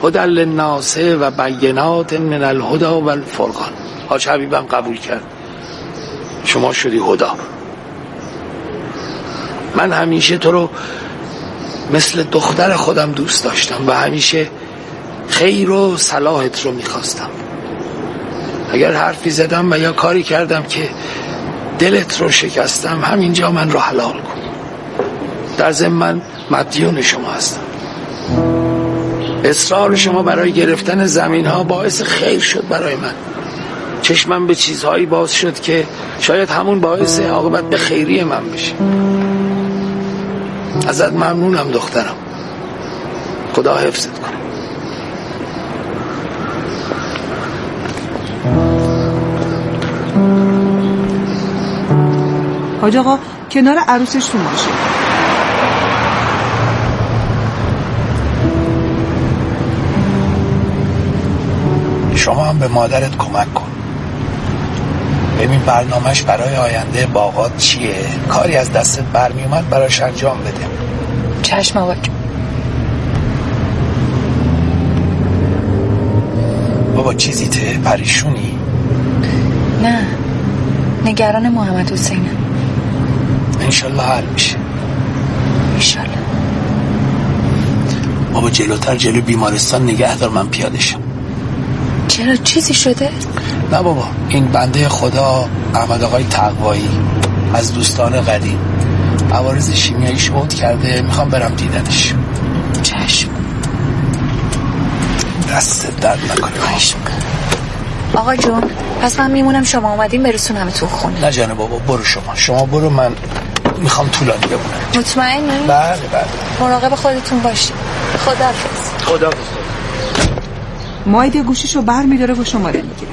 هدی للناس و بینات من الهدی و الفرقان. حاج حبیبم قبول کرد، شما شدی هدا. من همیشه تو رو مثل دختر خودم دوست داشتم و همیشه خیر و صلاحت رو میخواستم. اگر حرفی زدم و یا کاری کردم که دلت رو شکستم، همینجا من رو حلال کن. در ضمن من مدیون شما هستم. اصرار شما برای گرفتن زمین ها باعث خیر شد برای من. چشمم به چیزهایی باز شد که شاید همون باعث عاقبت به خیری من بشه. ازت ممنونم دخترم، خدا حفظت کنه. حاج آقا کنار عروسش تو ماشین. شما هم به مادرت کمک کن. ببین برنامهش برای آینده باغات چیه، کاری از دستت برمی اومد براش انجام بده. چشم آقا. بابا چیزی ته پریشونی؟ نه، نگران محمد حسینم. انشالله حل میشه. انشالله. بابا جلوتر جلو بیمارستان نگه دار، من پیاده شم. چرا چیزی شده؟ نه بابا، این بنده خدا احمد آقای تقوایی از دوستان قدیم عوارض شیمیایی شهود کرده، میخوام برم دیدنش. چشم. دست درد نکنه. آقا جون پس من میمونم، شما اومدین برسونم تو خونه. نه جانه بابا، برو شما برو، من میخوام طولانی بمونم. مطمئنی؟ بله. مراقب خودتون باشید. خداحافظ. مایده گوشیشو بر میداره و شماره میگیره.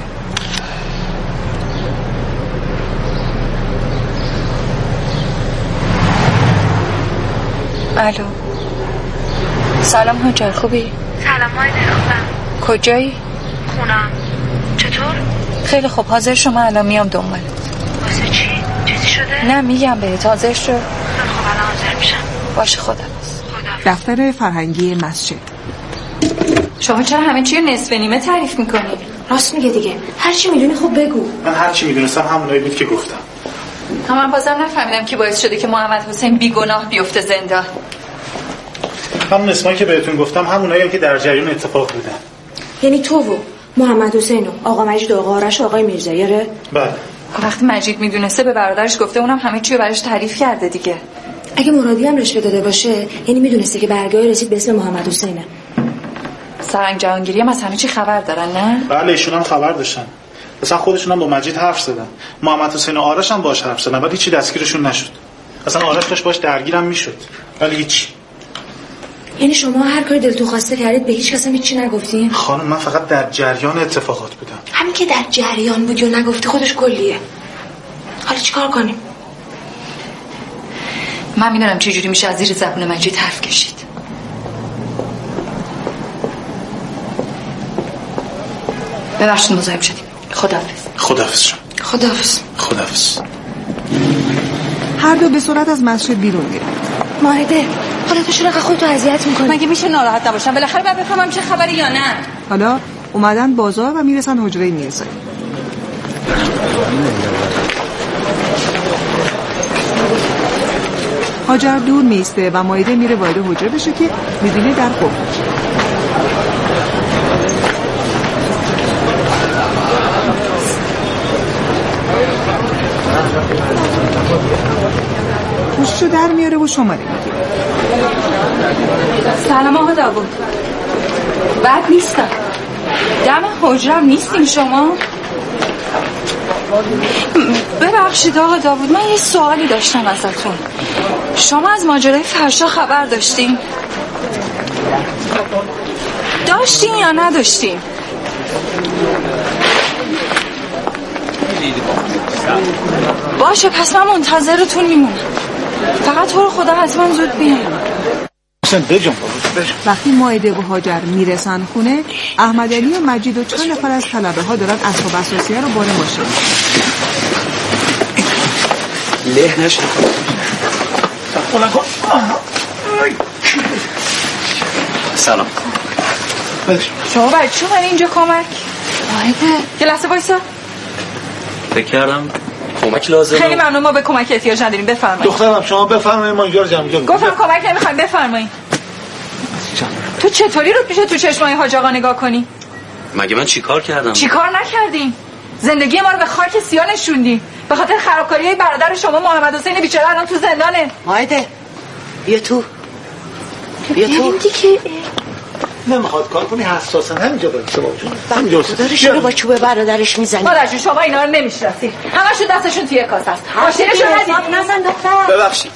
الو. سلام هاجر، خوبی؟ سلام مایده، خوبم. کجایی؟ خونم. چطور؟ خیلی خوب، حاضر شما الان میام دنبال. واسه چی؟ چیزی شده؟ نه میگم بهت حاضر شو. خب الان حاضر میشم. باشه خدا. دفتر فرهنگی مسجد. شما چرا همه چی رو نصف نیمه تعریف میکنی؟ راست میگه دیگه، هر چی میدونی خب بگو. من هر چی میدونستم همونایی بود که گفتم. من بازم نفهمیدم کی باعث شده که محمد حسین بیگناه بیفته زندان. همون اسمایی که بهتون گفتم همونایی که در جریان اتفاق بودن. یعنی تو و محمد حسین و آقا مجید و آقا آرش و آقای میرزایی؟ ره؟ بله. وقتی مجید میدونسته به برادرش گفته، اونم همه چی رو براش تعریف کرده دیگه. اگه مرادی هم رشوه داده باشه یعنی میدونسته که برگای رسید به اسم محمد حسینه. سرنگ جهانگیری هم از همه چی خبر دارن نه؟ بله ایشون هم خبر داشتن. مثلا خودشون هم با مجید حرف زدن. محمد حسین و آرش هم باهاش حرف زدن ولی هیچی دستگیرشون نشد. اصلا آرش داشت باهاش درگیرم میشد ولی هیچ. یعنی شما هر کاری دلتون خواسته کردید، به هیچ کس هم هیچی نگفتین؟ خانم من فقط در جریان اتفاقات بودم. همین که در جریان بودی و نگفتی خودش کلیه. حالا چیکار کنیم؟ من میدونم چه جوری میشه از زیر زبون مجید حرف کشید. ببخشید مزاحم شدیم. خداحافظ شما. خداحافظ. هر دو به سرعت از مسجد بیرون میرن. ماهده حالا تو چرا خودتو اذیت میکنی؟ مگه میشه ناراحت نباشم؟ بالاخره باید بفهمم چه خبری یا نه. حالا اومدن بازار و میرسن حجره میرزایی. هاجر دور میسته و مایده میره وارد حجره بشه که میبینه در قفل. گوششو در میاره و شماره میگیره. سلام آقا داوود. بد نیستم. دم حجرم نیستین شما؟ ببخشید آقا داوود، من یه سوالی داشتم ازتون. شما از ماجرای فرشا خبر داشتین یا نداشتین؟ باشه پس من منتظرتون میمونم. فقط تو رو خدا حتما زود بیاین. وقتی مائده و هاجر میرسن خونه، احمد علی و مجید و چند نفر از طلبه ها دارن اسباب اساسیه رو بار ماشین. له نشه. سلام. شما برای چی من اینجا کمک؟ یه لحظه وایسا. فکر کردم کمک لازمه. خیلی ممنون، ما به کمک احتیاج نداریم، بفرمایید. دخترم شما بفرمایید، ما اینجا رو جمع کنیم. گفتم کمک نمیخوایم، بفرمایید. تو چطوری رو پیش تو چشمای حاج آقا نگاه کنی؟ مگه من چیکار کردم؟ چیکار نکردیم؟ زندگی ما رو به خاک سیاه نشوندی. به خاطر خرابکاری‌های برادر شما محمد حسین بیچاره الان تو زندانه. مایده بیا تو دیگه نمیخواد کار کنی، حساسن همینجا باید شما همینجا دارش رو با چوب برادرش میزنی. مادر جون شما اینا رو نمیشناسید، همشون دستشون توی کاسه است. ماشینشون ندید. نزن دختر. ببخشید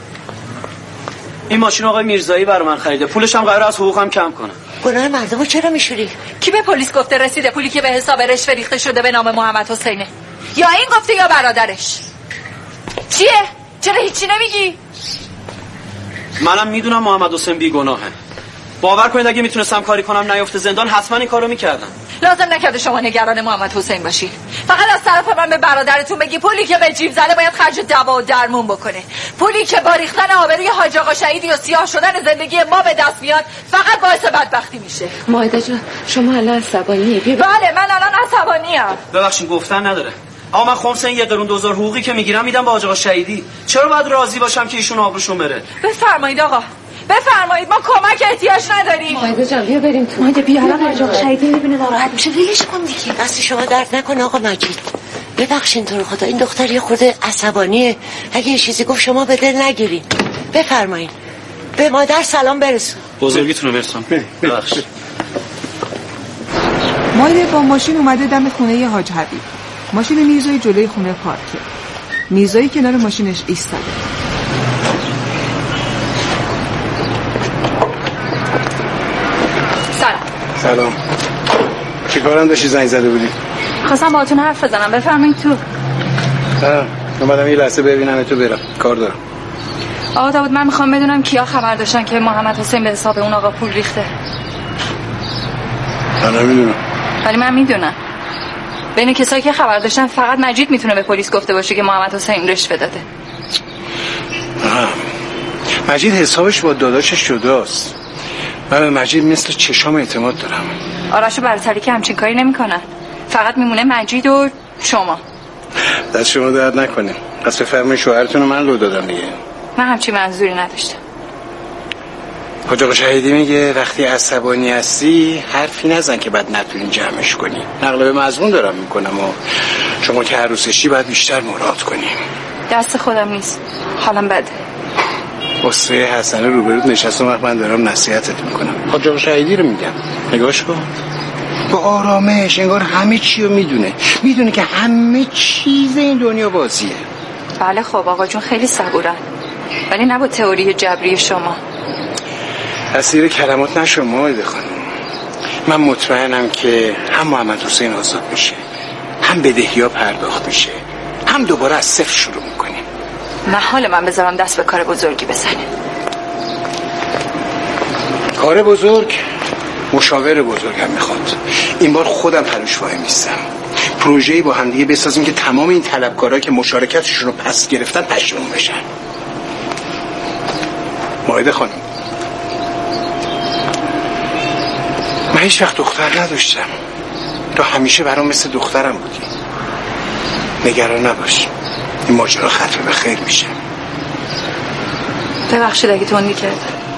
این ماشین آقای میرزایی برای من خریده، پولش هم قراره از حقوقم کم کنه. گناه مردمو چرا میشوری؟ کی به پلیس گفته رسیده پولی که به حساب رشوه ریخته شده به نام محمد حسینه؟ یا این گفته یا برادرش؟ چیه؟ چرا هیچی نمیگی؟ منم میدونم محمد حسین بیگناهه. باور کنید اگه میتونستم کاری کنم نیفته زندان حتما این کارو میکردم. لازم نکرده شما نگران محمد حسین باشی. فقط از طرف من به برادرتون بگی پولی که به جیب زده باید خرج دوا و درمون بکنه. پولی که با ریختن آبروی حاج آقا شهیدی و سیاه شدن زندگی ما به دست میاد فقط باعث بدبختی میشه. مایده جان شما الان عصبانیه. بله من الان عصبانیم. ببخشید گفتن نداره. اما من خمس این 1 قرون 2000 حقوقی که میگیرم میدم به حاج آقا شهیدی. چرا باید راضی باشم که ایشون آبروشون بره؟ بفرمایید آقا. بفرمایید، ما کمک احتیاج نداریم. مایده جان بیا بریم تو. مایده بیا الان حاج آقا شهیدی میبینه ناراحت میشه، ولش کن دیگه. دست شما درد نکنه آقا مجید. ببخشید تو رو خدا این دختر یه خورده عصبانیه، اگه یه چیزی گفت شما به دل نگیرین. بفرمایید. به مادر سلام برسون. بزرگیتونو برسون. ببخشید. مایده با ماشین اومده دم خونه حاج حبیب. ماشین میرزایی جلوی خونه پارکه. میرزایی کنار ماشینش ایستاده. سلام. چی کارم داشتی زنگ زده بودی؟ خواستم باهاتون حرف بزنم، بفرمایید تو. اومدم یه لحظه ببینم تو، برم کار دارم. آقا داوود من میخوام بدونم کیا خبر داشتن که محمد حسین به حساب اون آقا پول ریخته. من نمیدونم. ولی من میدونم. بین کسایی که خبر داشتن فقط مجید میتونه به پلیس گفته باشه که محمد حسین رشوه داده. مجید حسابش با داداشش جداست. من به مجید مثل چشام اعتماد دارم. آرشو برتری که همچین کاری نمیکنن. فقط میمونه مجید و شما. دست شما درد نکنه. پس بفرمایید شوهرتون رو من لو دادم دیگه. من همچین منظوری نداشتم. حاج آقا شهیدی میگه وقتی عصبانی هستی حرفی نزن که بعد نتونین جمعش کنی. نقل به مضمون دارم میکنم و شما که عروسشی باید بیشتر مراعات کنیم. دست خودم نیست. حالم بده. اسره حسنه روبرود نشستم وقت من دارم نصیحتت میکنم. حاج آقا شهیدی رو میگم. نگاش کن. با آرامش انگار همه چی رو میدونه که همه چیز این دنیا بازیه. بله خب آقا جون خیلی صبورن، ولی نه با تئوری جبری شما. اسیر کلمات نشو مایده خانم. من مطمئنم که هم محمد حسین آزاد میشه، هم بدهی‌ها پرداخت میشه، هم دوباره از صفر شروع میکنیم. محال من بذارم دست به کار بزرگی بزنه. کار بزرگ مشاور بزرگم میخواد. این بار خودم پروش وای میستم. پروژه‌ای با هم دیگه بسازیم که تمام این طلبکارا که مشارکتشون رو پس گرفتن پشیمون بشن. مایده خانم، من هیچ وقت دختر نداشتم. تو همیشه برام مثل دخترم بودی. نگران نباش، این ماجرا ختم به خیر میشه. ببخشید اگه تندی کردم.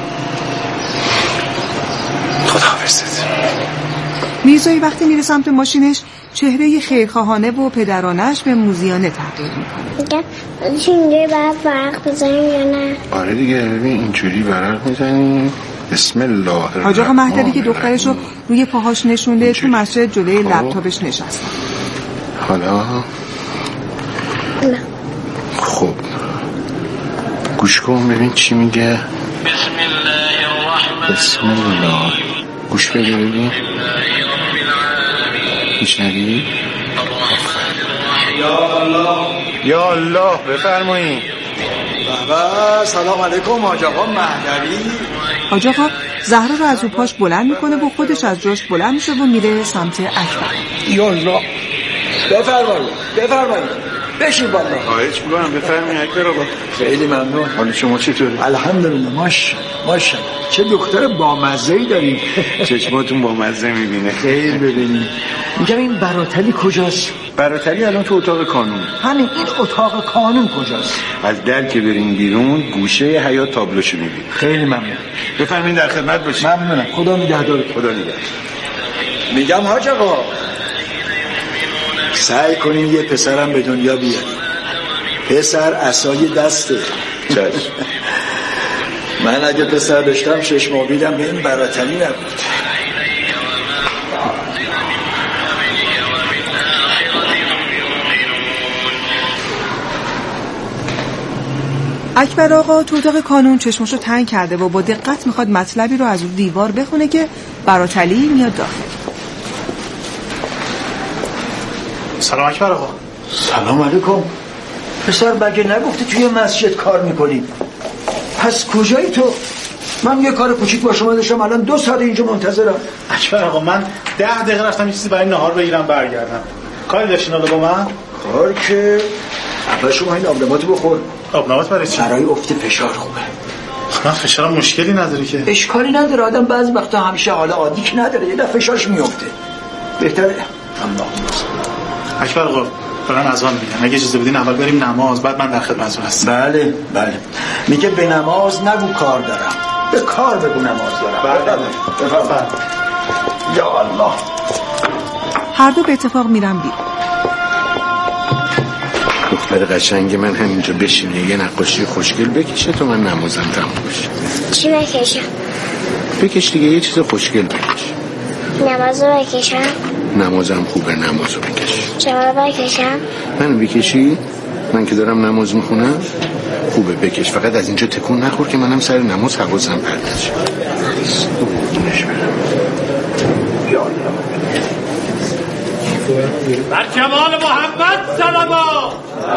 خداحافظت. میرزایی وقتی میره سمت ماشینش چهره خیرخواهانه و پدرانش به موزیانه تغییر میکنه. اینجوری باید ورق بزنیم یا نه؟ آره دیگه، ببین اینجوری ورق میزنیم. بسم الله الرحمن الرحیم. حاج آقا مهدوی که دخترش رو روی پاهاش نشونده تو مسجد جلوی لپتاپش نشسته. حالا نه. خب گوش کن ببین چی میگه. بسم الله. گوش بده ببین. میشنوی؟ یا الله بفرمایید. بابا سلام علیکم حاج آقا مهدوی. حاج آقا زهرا رو از رو پاش بلند میکنه و خودش از جاش بلند میشه و میره سمت اکبر. یا الله بفرمایید بشین بالا. خواهش میکنم بفرمایید اکبر آقا. خیلی ممنون. حال شما چطوره؟ الحمدلله ماشاءالله. چه دختر بامزه‌ای داریم. چشماتون بامزه میبینه. خیر ببینیم. میگم این براتلی کجاست؟ براتلی الان تو اتاق کانون. همین این اتاق کانون کجاست؟ از در که بریم بیرون گوشه حیاط تابلوشو میبینیم. خیلی ممنون. بفرمایید در خدمت باشید. ممنونم. خدا نگهدار. خدا نگهدار. میگم حاج آقا سعی کنین یه پسرم به دنیا بیاریم. پسر عصای دسته. چشم. من اگه پسر داشتم 6 مابیدم به این براتلی نبود. اکبر آقا تو اتاق کانون چشمشو تنگ کرده و با دقت میخواد مطلبی رو از اون دیوار بخونه که براتلی میاد داخل. سلام اکبر آقا. سلام علیکم. پسر بگه نگفتی توی مسجد کار میکنی؟ پس کجایی تو؟ من یه کار کوچیک با شما داشتم الان 2 ساعت اینجا منتظرم. اکبر آقا من 10 دقیقه رفتم یه چیزی برای نهار بگیرم برگردم. کاری داشتین حالا با من؟ کار که اول شما این آبنباتو بخور. آبنبات برای چی؟ برای افت فشار خوبه. من فشارم مشکلی نداره که. اشکالی نداره، آدم بعضی وقتا همیشه حالا عادی که نداره، یه دفعه فشارش میفته. بهتره. الله. اکبر آقا دارن اذان میگن، اگه اجازه بدین اول بریم نماز، بعد من در خدمتتون هستم. بله بله. میگه به نماز نگو کار دارم، به کار بگو نماز دارم. بله بفرمایید. یا الله. هر دو به اتفاق میرن بیرون. دختر قشنگ من همینجا بشینه یه نقاشی خوشگل بکشه تو من نمازم تموم بشه. چی بکشم؟ بکش دیگه، یه چیز خوشگل بکش. نمازو بکشم؟ نمازم خوبه، نمازو بکش. شما بکشم؟ منو بکشی؟ من که دارم نماز میخونم خوبه بکش، فقط از اینجا تکون نخور که منم سر نماز حواسم پرت شه. بر جمال محمد صلوات.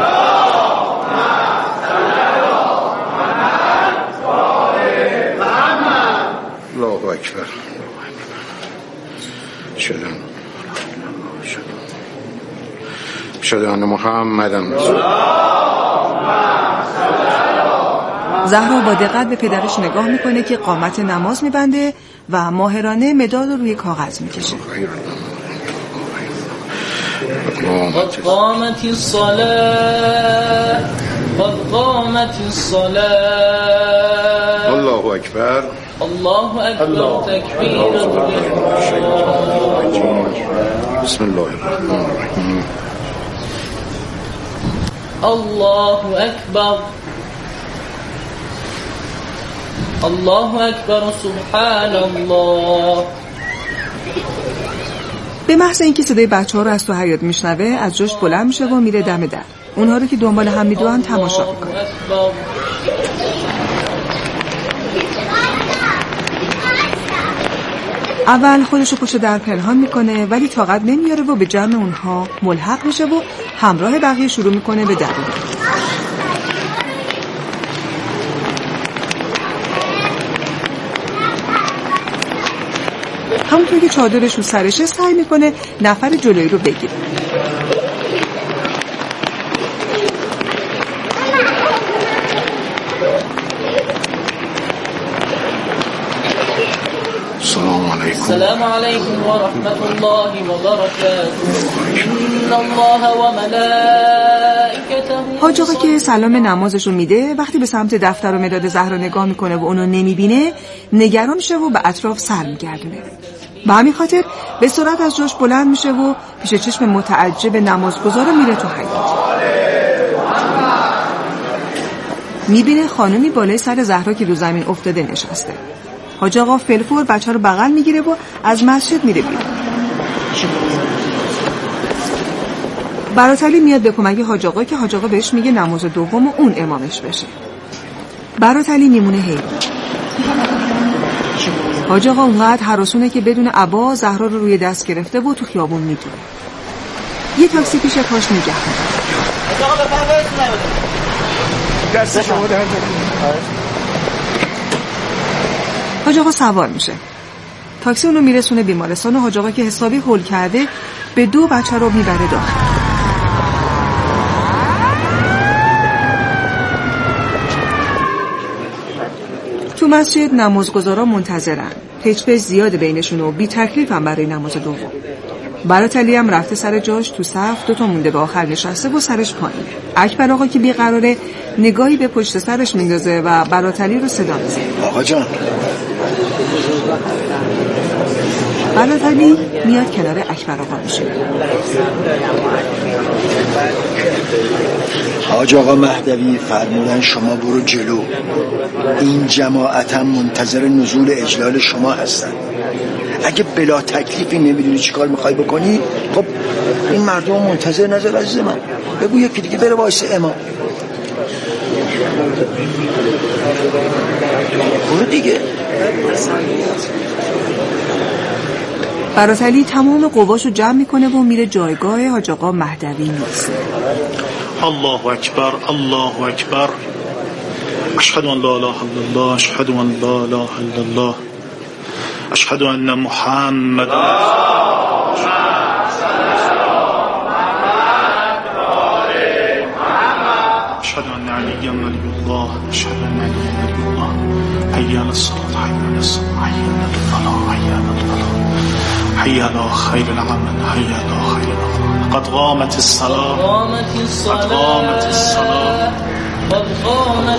الله اکبر. شده آن محمدم. زهرا با دقت به پدرش نگاه میکنه که قامت نماز میبنده و ماهرانه مداد رو روی کاغذ میکشه. قد قامت الصلاة قد قامت الصلاة. الله اکبر. الله اکبر تکبیر. بسم الله الرحمن الرحیم. الله اکبر. الله اکبر سبحان الله. به محض اینکه صدای بچه‌ها رو از تو حیاط میشنوه از جاش بلند میشه و میره دم در. اونها رو که دنبال هم میدوئن تماشا میکنه. اول خودشو پشت در پنهان میکنه ولی طاقت نمیاره و به جمع اونها ملحق میشه و همراه بقیه شروع میکنه به دویدن. همونطور که چادرش رو سرشه سعی میکنه نفر جلویی رو بگیره. السلام علیکم و رحمت الله و برکاته. ان الله و ملائکته. حاج آقا که سلام نمازشو میده وقتی به سمت دفتر و مداد زهرا نگاه میکنه و اونو نمیبینه نگران میشه و به اطراف سر میگردونه. به همین خاطر به سرعت از جاش بلند میشه و پیش چشم متعجب نمازگزار میره تو حیاط. میبینه خانومی بالای سر زهرا که رو زمین افتاده نشسته. حاج آقا فلفور بچه رو بغل میگیره و از مسجد میره بیرون. براتلی میاد به کمک حاج آقا که حاج آقا بهش میگه نماز دوم و اون امامش بشه. براتلی میمونه حیران. حاج آقا اونقدر هراسونه که بدون عبا زهرا رو روی دست گرفته و تو خیابون میدونه. یه تاکسی پیش پاش نگه می‌داره. حاج آقا بفرمایید دست شما درد حاج آقا سوار میشه. تاکسی اونو میرسونه بیمارستان و حاج آقا که حسابی هول کرده به 2 بچه رو میبره داخل. تو تو مسجد نمازگزارا منتظرن. پچ زیاد بینشون و بی تکلیف هم برای نماز دوم. براتلی هم رفته سر جاش تو صف، 2 مونده به آخر نشسته و سرش پایینه. اکبر آقا که بیقراره نگاهی به پشت سرش میندازه و براتلی رو صدا میزنه. آقا جان. براتلی میاد کنار اکبر آقا میشه. حاج آقا مهدوی فرمودن شما برو جلو. این جماعت هم منتظر نزول اجلال شما هستن. اگه بلا تکلیفی نمیدونی چی کار میخوای بکنی، خب این مردم منتظر نظر عزیز من. بگو یکی دیگه بره وایس امام. برو دیگه. براتلی تمام قواشو جمع میکنه و میره جایگاه حاج آقا مهدوی میرسه. الله اکبر، الله اکبر، اشهد ان لا اله الا الله، اشهد ان لا اله الا الله، اشهد ان محمد اشهد ان علی ولی الله، اشهد ان علی ولی الله، حی علی الصلاة، حی علی الصلاة، حی علی الفلاح، حی علی الفلاح، حی علی خیر العمل، حی علی خیر العمل، قد قامت الصلاة، قد قامت الصلاة، قد قامت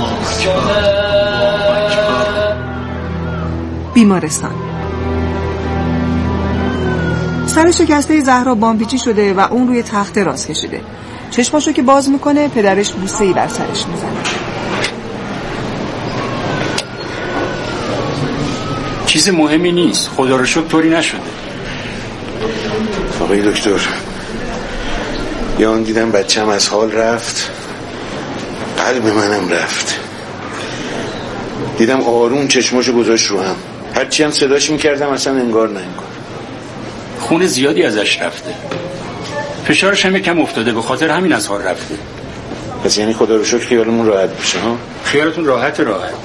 الصلاة. بیمارستان. سر شکسته زهرا بامپیچی شده و اون روی تخت راست کشیده. چشماشو که باز میکنه پدرش بوسه‌ای بر سرش میزنه. چیز مهمی نیست، خدا رو شکر طوری نشده. آقای دکتر، یا آن دیدم بچه‌م از حال رفت، قلب منم رفت. دیدم آروم چشماشو گذاشت رو هم، هرچی هم صداش میکردم اصلا انگار نه انگار. خون زیادی ازش رفته، فشارش هم کم افتاده، به خاطر همین از حال رفته. پس یعنی خدا رو شکر خیالمون راحت بشه ها؟ خیالتون راحت.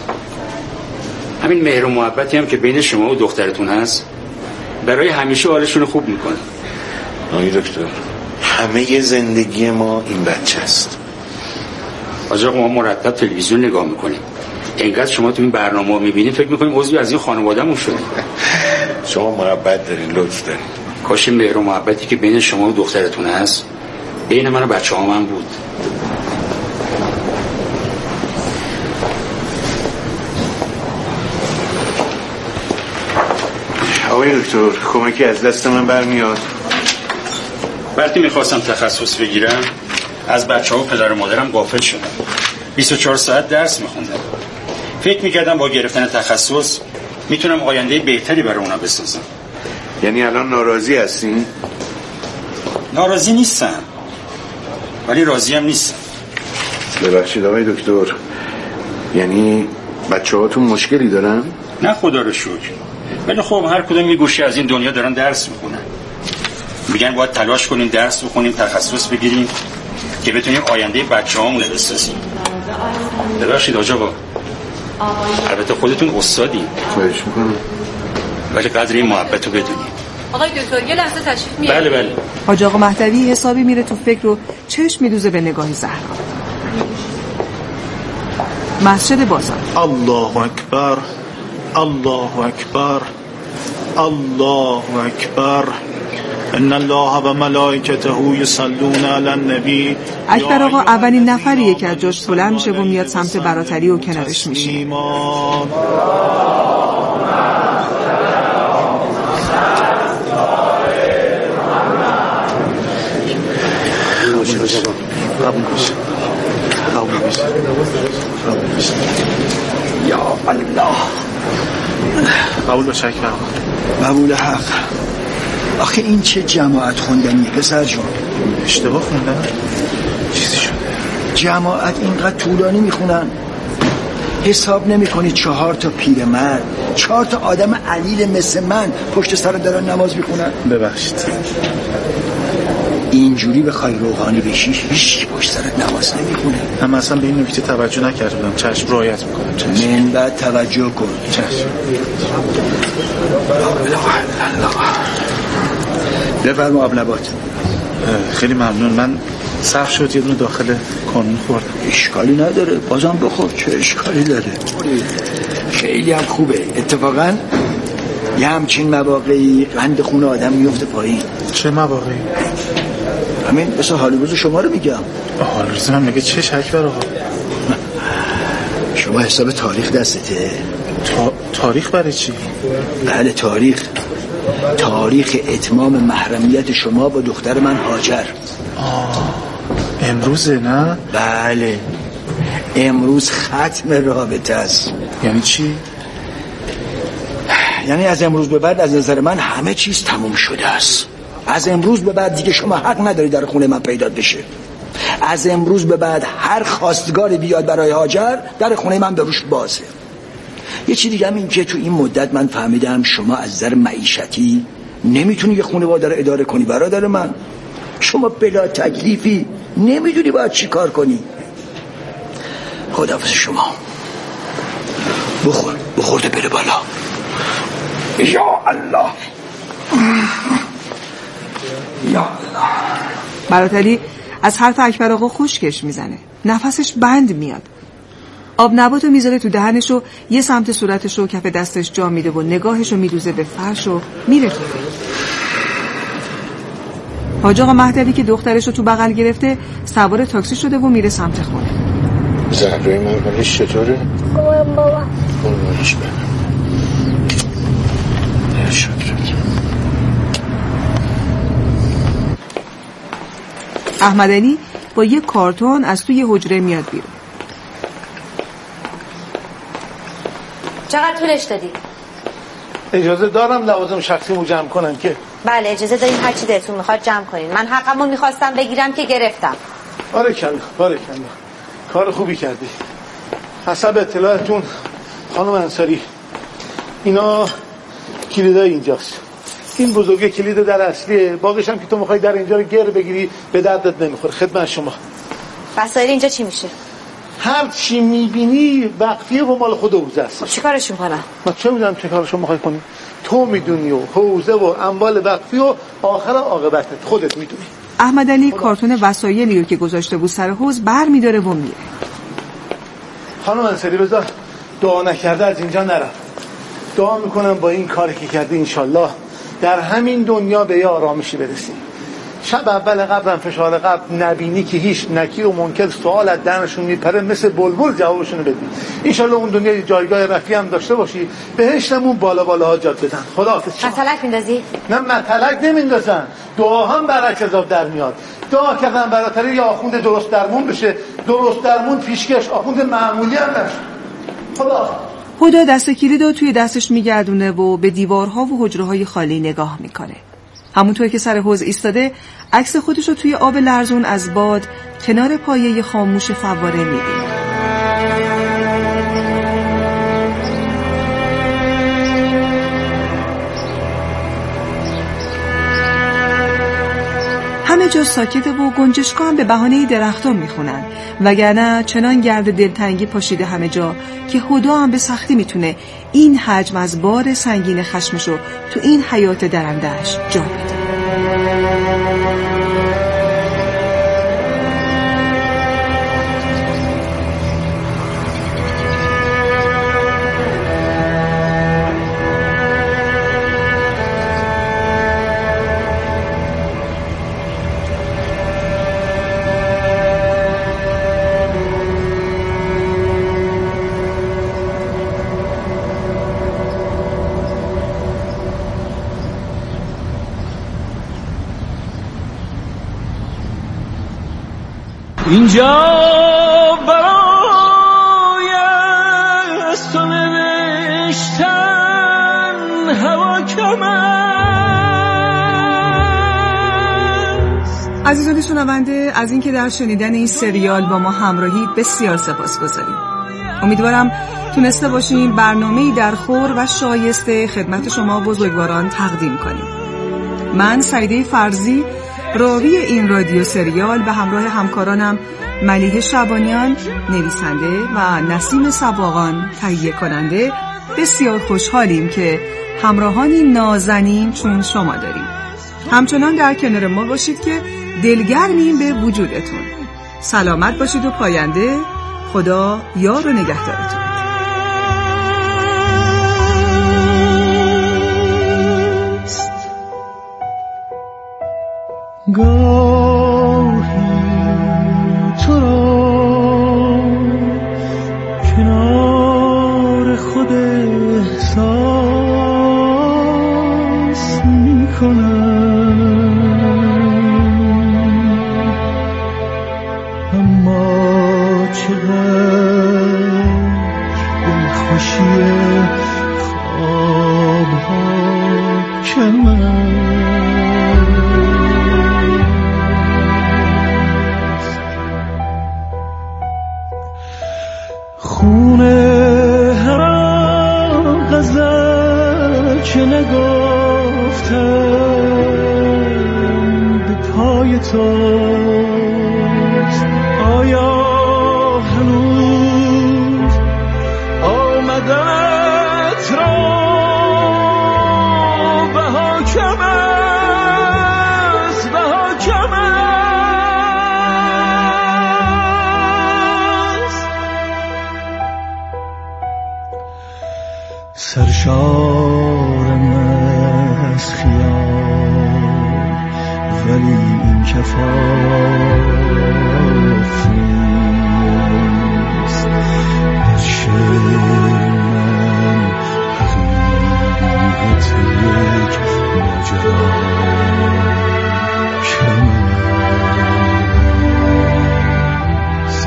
همین مهر و محبتی هم که بین شما و دخترتون هست برای همیشه حالشون خوب میکنه. آقای دکتر، همه زندگی ما این بچه است. از ما مرتب تلویزیون نگاه میکنیم، اینقدر شما تو این برنامه میبینید فکر میکنیم عضوی از این خانواده‌مون شدیم. شما محبت دارین، لطف دارین. کاش مهر و محبتی که بین شما و دخترتون هست بین من و بچه‌هام هم بود. آقای دکتر، کمکی از دست من برمیاد؟ وقتی میخواستم تخصص بگیرم از بچه‌ها و پدر و مادرم غافل شدم. 24 ساعت درس میخوندم. فکر میکردم با گرفتن تخصص میتونم آینده بهتری برای اونا بسازم. یعنی الان ناراضی هستین؟ ناراضی نیستم، ولی راضی هم نیستم. ببخشید آقای دکتر، یعنی بچه‌هاتون مشکلی دارن؟ نه خدا رو شکر، ولی خب هر کدوم یه گوشه از این دنیا دارن درس میخونن. میگن باید تلاش کنیم درس بخونیم، تخصص بگیریم که بتونیم آینده بچه‌هامون رو بسازیم. ببخشید حاج آقا، البته خودتون استادی، خواهش میکنم، ولی قدر این محبت رو بدونید. آقای دکتر یه لحظه تشریف میارید؟ بله. حاج آقا مهدوی حسابی میره تو فکر و چشم میدوزه به نگاه زهرا. مسجد بازار. الله اکبر، الله اکبر، الله اکبر، ان الله و ملائکته یصلون علی النبی. اکبر آقا اولین نفریه که از جاش بلند میشه و میاد سمت براتری و کنارش میشه. یا الله، قبول باشه اکبر آقا. قبول حق. آخه این چه جماعت خوندنیه پسر جون؟ اشتباه خوندن؟ چیزی شده؟ جماعت اینقدر طولانی میخونن، حساب نمی کنی 4 تا پیرمرد، 4 تا آدم علیل مثل من پشت سر دارن نماز میخونن؟ ببخشید. اینجوری بخوای روحانی بشی هیچ پشت سرت نماز نمیخونه. من اصلا به این نکته توجه نکرده بودم. چشم، رعایت میکنم. چشم. من بعد توجه کن. چشم. بفرما آب نبات. خیلی ممنون. من صرف شد یه دونه داخل کانون خوردم. اشکالی نداره، بازم بخور، چه اشکالی داره. خیلی هم خوبه. اتفاقا یه همچین مواقعی قند خون آدم میفته پایین. چه مواقعی؟ همین مثل حال روز شما رو میگم. حال روز من میگه چه اکبر آقا؟ شما حساب تاریخ دستته؟ تاریخ برای چی؟ بله تاریخ اتمام محرمیت شما با دختر من هاجر. امروزه نه؟ بله امروز ختم رابطه است. یعنی چی؟ یعنی از امروز به بعد از نظر من همه چیز تموم شده است. از امروز به بعد دیگه شما حق نداری در خونه من پیدا بشه. از امروز به بعد هر خواستگاری بیاد برای هاجر در خونه من به روش بازه. یه چی دیگه هم این که تو این مدت من فهمیدم شما از نظر معیشتی نمیتونی یه خانواده رو اداره کنی. برادر من شما بلا تکلیفی نمیدونی باید چی کار کنی. خداحافظ شما. بخورده بره بالا. یا الله یا الله. برادری از حرف اکبر آقا خشکش میزنه، نفسش بند میاد. آب نباتو میذاره تو دهنش و یه سمت صورتش رو کف دستش جا میده و نگاهش رو میدوزه به فرش و میره تو. حاج آقا مهدوی که دخترش رو تو بغل گرفته سوار تاکسی شده و میره سمت خونه. زهرای من حالش چطوره؟ بابا قربانش برم. شکرت. احمدعلی با یه کارتون از توی حجره میاد بیرون. چقدر طولش دادی؟ اجازه دارم لوازم شخصیمو جمع کنم که؟ بله اجازه دارین، هر چی دلتون میخواد جمع کنین. من حقمو میخواستم بگیرم که گرفتم. بارکالله کار خوبی کردی. حسب اطلاعتون خانم انصاری اینا کلیدای اینجاست. این بزرگه کلید در اصلیه، باقیش هم که تو میخوای در اینجا رو گر بگیری به دردت نمیخوره. خدمت شما. وسایل اینجا چی میشه؟ هر چی میبینی وقفیه و مال خود حوزه است. چی کارشون کنم؟ من چه میدونم چه کارشون میخوای کنی؟ تو میدونی و حوزه و اموال وقفی و آخر عاقبتت خودت میدونی. احمدعلی کارتون وسایلی رو که گذاشته بود سر حوض بر میداره و میره. خانم انصاری بذار دعا نکرده از اینجا نرم. دعا میکنم با این کاری که کردی انشالله در همین دنیا به یه آرامشی برسیم. شب اول قبرم فشار قبر نبینی که هیچ نکی و منکر سوال از دهنشون میپره مثل بلبل جوابشونو بدی. انشالله اون دنیا جایگاه رفیع هم داشته باشی، بهشتمون بالا بالا جات بدن. خداحافظ. مطلق میندازی؟ نه مطلق نمیندازن، دعا هم برعکس عذاب در میاد. دعا کردن براتری یا آخوند درست درمون بشه، درست درمون پیشکش، آخوند معمولی هم نشه. خداحافظ. هدا دست کلیدو توی دستش میگردونه و به دیوارها و حجره‌های خالی نگاه میکنه. همونطور که سر حوض ایستاده عکس خودش رو توی آب لرزون از باد کنار پایه خاموش فواره میبینه. همه جا ساکته و گنجشکا هم به بهانه درختان میخونن، وگرنه چنان گرد دلتنگی پاشیده همه جا که هدا هم به سختی میتونه این حجم از بار سنگین خشمشو تو این حیات درنده‌اش جا بده. اینجا برای از تو نوشتن هوا کم است. عزیزان شنونده، از اینکه در شنیدن این سریال با ما همراهید بسیار سپاسگزاریم. امیدوارم تونسته باشیم برنامه‌ای در خور و شایسته خدمت شما بزرگواران تقدیم کنیم. من سعیده فرزی راوی این رادیو سریال به همراه همکارانم ملیحه شعبانیان نویسنده و نسیم سباقان تهیه کننده بسیار خوشحالیم که همراهانی نازنین چون شما داریم. همچنان در کنار ما باشید که دلگرمیم به وجودتون. سلامت باشید و پاینده. خدا یار و نگهدارتون. گاهی تو را کنار خود احساس میکنم، اما چقدر دلخوشی خوابها کم است. خون هر آن غزل که نگفتم به پای توست، آیا هنوز آمدنت را بها کم است، بها کم است. سرشارم از خیال ولی این کفاف نیست. در شعر من حقیقت یک ماجرا کم است.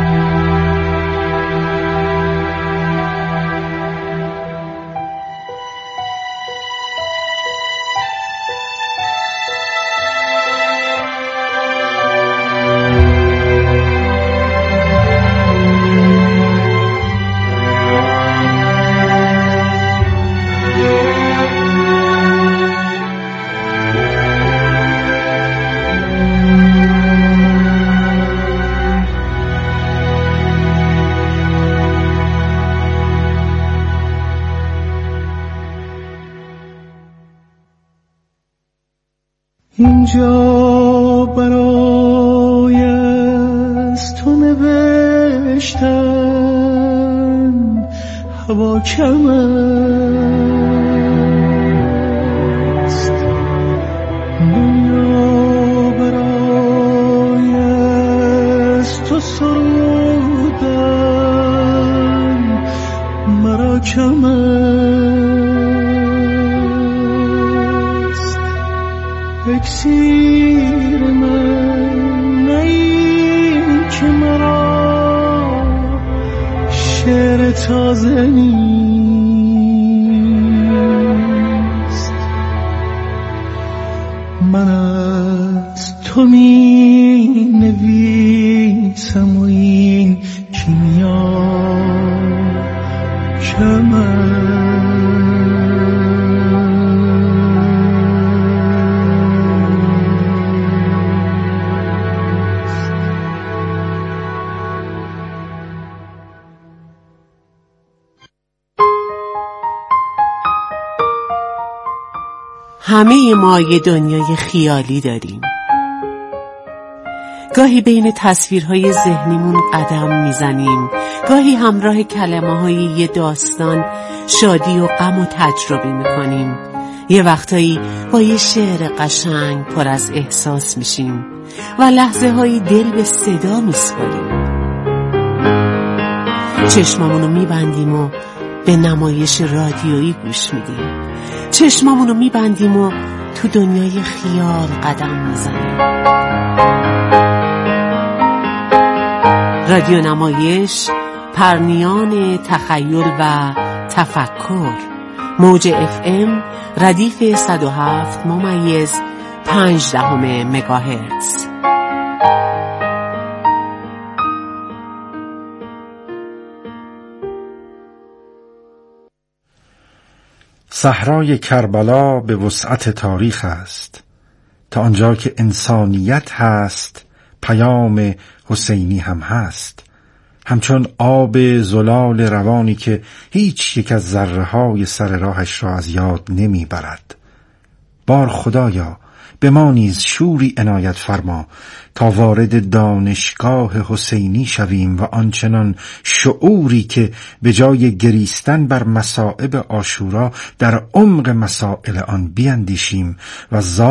اینجا برای از تو نوشتم، هوا کم است. دنیا برای از تو سرودم، مرا کم است. اکسیر من ای که مرا شعر تازه نیست. من از تو می نویسم و این کیمیا کم است. همه ما یه دنیای خیالی داریم. گاهی بین تصویرهای ذهنیمون قدم میزنیم، گاهی همراه کلمه‌های یه داستان شادی و غم و تجربه میکنیم. یه وقتایی با یه شعر قشنگ پر از احساس میشیم و لحظه هایی دل به صدا میسپاریم. چشمامونو میبندیم و به نمایش رادیویی گوش میدیم. چشمامونو میبندیم و تو دنیای خیال قدم میزنیم. رادیو نمایش، پرنیان تخیل و تفکر. موج FM ردیف 107.5 مگاهرتز. صحرای کربلا به وسعت تاریخ است. تا آنجا که انسانیت هست پیام حسینی هم هست. همچون آب زلال روانی که هیچ یک از ذره‌های سر راهش را از یاد نمی برد. بار خدایا به ما نیز شوری عنایت فرما تا وارد دانشگاه حسینی شویم و آنچنان شعوری که به جای گریستن بر مصائب عاشورا در عمق مسائل آن بیندیشیم و